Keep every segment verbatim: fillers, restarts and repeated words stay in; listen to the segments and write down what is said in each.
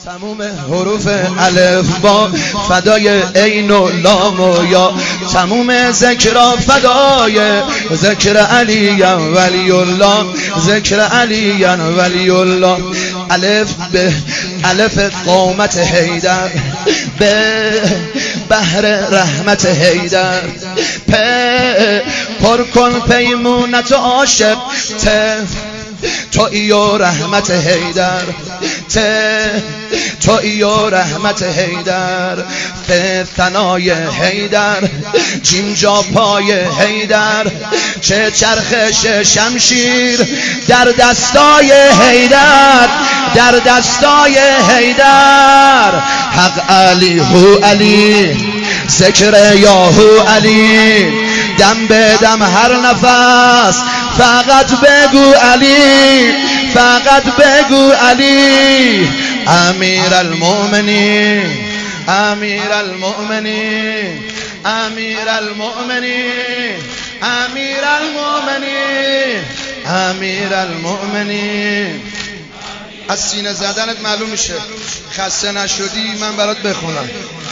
تموم حروف الف با فدای عین و لام و یا، تموم ذکر فدای ذکر علی ولی الله، ذکر علی ولی الله. الف به الف قامت حیدر، به بحر رحمت حیدر، پ پر کن پیمونت عاشق، ت تویی و رحمت حیدر، ت تویی و رحمت حیدر، ف ثنای حیدر، جیم جا پای حیدر، چه چرخش شمشیر در دستای حیدر، در دستای حیدر. حق علی هو علی، ذکر یاهو علی، دم به دم هر نفس فقط بگو علی، فقط بگو علی. امیر المؤمنین، امیر المؤمنین، امیر المؤمنین، امیر المؤمنین، امیر المؤمنین. از سینه زدنت معلوم میشه خسته نشدی، من برات بخونم.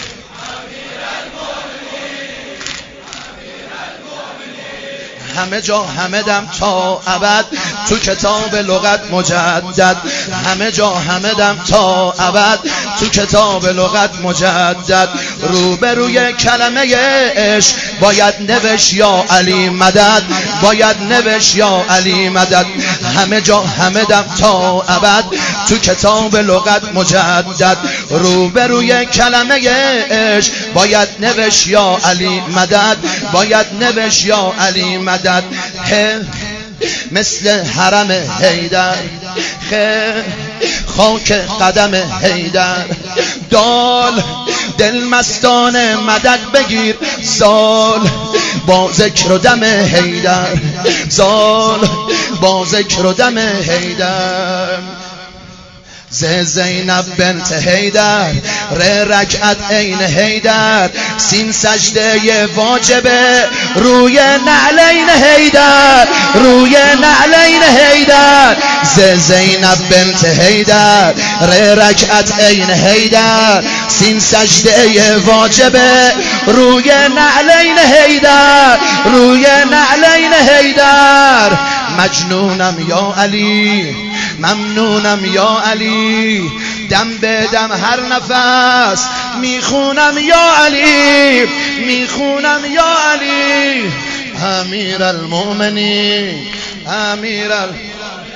همه جا همه دم تا ابد، تو کتاب لغت مجدد، همه جا همه دم تا ابد، تو کتاب لغت مجدد. روبروی کلمه عشق باید نوشت یا علی مدد، باید نوشت یا علی مدد. همه جا همه دم تا ابد، تو کتاب لغت مجدد. روبروی کلمه عشق باید نوشت یا علی مدد، باید نوشت یا علی مدد. ه مثل حرم حیدر، خ خاک قدم حیدر، دال دل مستان مدد بگیر، زال با ذکر و دم حیدر، زال با ذکر و دم حیدر. ز زینب بنت حیدر، ر رکعت عین حیدر، سین سجده واجبه روی نعلین حیدر، روی نعلین حیدر. ز زینب بنت حیدر، ر رکعت عین حیدر، سین سجده واجبه روی نعلین حیدر، روی نعلین حیدر. مجنونم یا علی، ممنونم یا علی، دم به دم هر نفس میخونم یا علی، میخونم یا علی. امیر المؤمنین، امیر المؤمنین،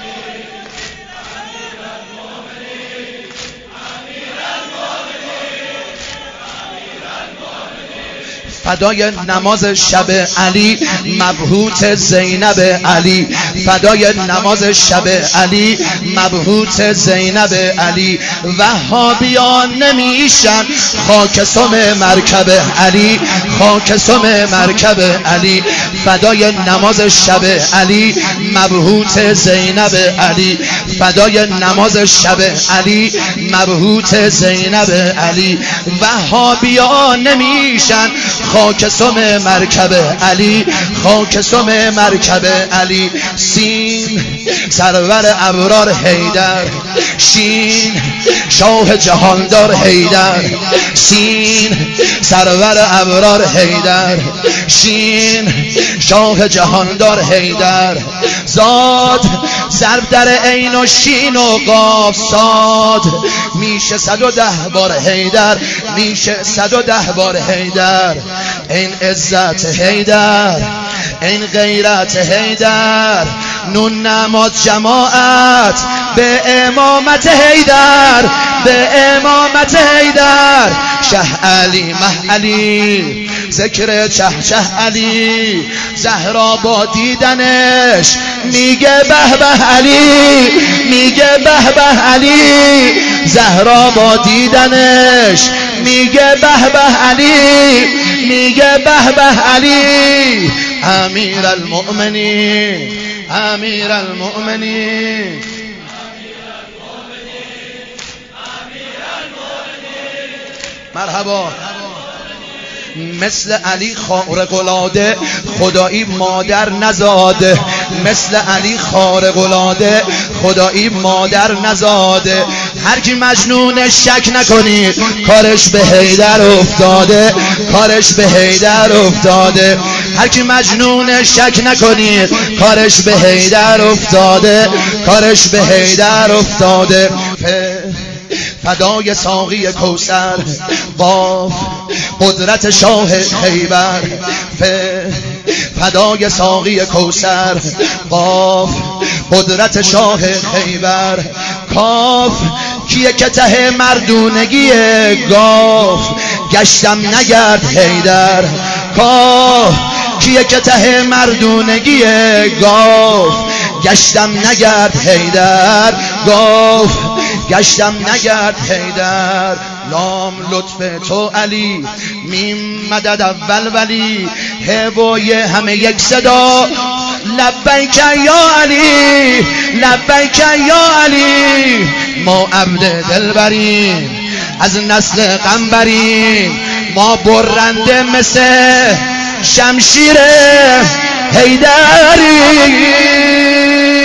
فدای نماز شب علی، مبهوت زینب علی، فدای نماز شب علی، مبهوت زینب علی. وهابیان نمیشن خاک سم مرکب علی، خاک سم مرکب علی. فدای نماز شب علی، مبهوت زینب علی، فدای نماز شب علی، مبهوت زینب علی. وهابیان نمیشن خاک سم مرکب علی، خاک سم مرکب علی. سین سرور ابرار حیدر، شین شاه جهاندار حیدر، سین سرور ابرار حیدر، شین شاه جهاندار حیدر. زاد ضرب در عین و شین و قاف صاد، میشه صد و ده بار حیدر، میشه صد و ده بار حیدر. این عزت حیدر، این غیرت حیدر، نون نماز جماعت به امامت حیدر، به امامت حیدر. شه علی مه علی، ذکر چه چه علی، زهرا با دیدنش میگه به به علی، میگه به به علی. زهرا با دیدنش میگه به به علی، میگه به به علی. امیر المؤمنین، امیر المؤمنین، مرحبا. مثل علی خارق العاده خدایی مادر نزاده، مثل علی خارق العاده خدایی مادر نزاده. هر کی مجنون شک نکنید کارش به حیدر افتاده، کارش به حیدر افتاده. هر کی مجنون شک نکنید کارش به حیدر افتاده، کارش به حیدر افتاده. فدای ساقی کوثر با قدرت شاه خیبر، فدای ساقی کوثر با قدرت شاه خیبر. کاف کیه که ته مردونگیه گاف گشتم نگرد حیدر. کاف کیه که ته مردونگیه گاف گشتم نگرد حیدر، گاف گشتم نگرد حیدر. لام لطف تو علی، میم مدد اول ولی، هوای همه یک صدا لبیک یا علی، لبیک یا علی. ما عبد دلبریم از نسل قنبریم، ما برنده مثل شمشیر حیدری.